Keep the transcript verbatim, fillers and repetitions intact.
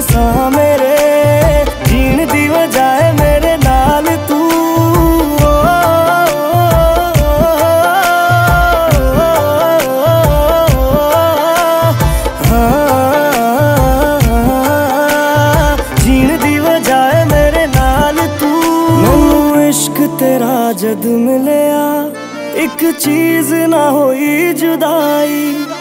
सां मेरे जीण दी वजह है मेरे नाल तू। जीण दी वजह है मेरे नाल तू। मैनू इश्क तेरा जद मिलिया एक चीज ना होई जुदाई।